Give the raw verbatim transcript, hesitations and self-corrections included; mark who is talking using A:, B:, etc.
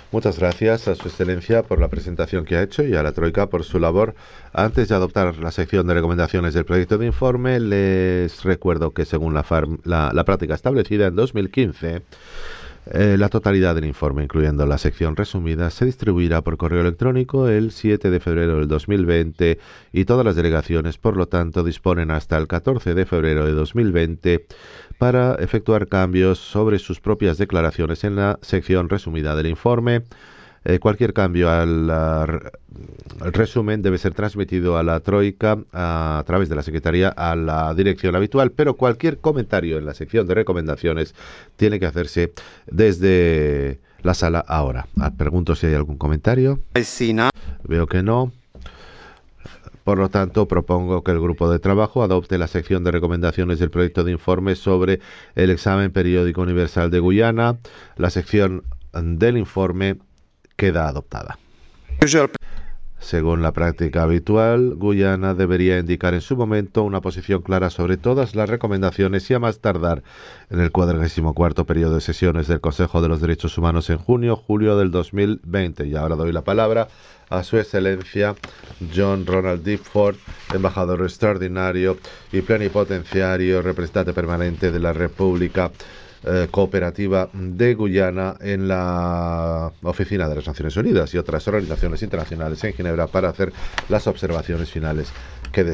A: Muchas gracias a Su Excelencia por la presentación que ha hecho y a la Troika por su labor. Antes de adoptar la sección de recomendaciones del proyecto de informe, les recuerdo que según la, farm, la, la práctica establecida en dos mil quince, eh, la totalidad del informe, incluyendo la sección resumida, se distribuirá por correo electrónico el siete de febrero del dos mil veinte y todas las delegaciones, por lo tanto, disponen hasta el catorce de febrero de dos mil veinte para efectuar cambios sobre sus propias declaraciones en la sección resumida del informe. Eh, cualquier cambio al, al resumen debe ser transmitido a la Troika a, a través de la Secretaría a la dirección habitual, pero cualquier comentario en la sección de recomendaciones tiene que hacerse desde la sala ahora. Ah, pregunto si hay algún comentario. Veo que no. Por lo tanto, propongo que el grupo de trabajo adopte la sección de recomendaciones del proyecto de informe sobre el examen periódico universal de Guyana. La sección del informe queda adoptada. Según la práctica habitual, Guyana debería indicar en su momento una posición clara sobre todas las recomendaciones y a más tardar en el cuadragésimo cuarto periodo de sesiones del Consejo de los Derechos Humanos en junio-julio del dos mil veinte. Y ahora doy la palabra a Su Excelencia John Ronald Difford, embajador extraordinario y plenipotenciario, representante permanente de la República Eh, cooperativa de Guyana en la Oficina de las Naciones Unidas y otras organizaciones internacionales en Ginebra para hacer las observaciones finales que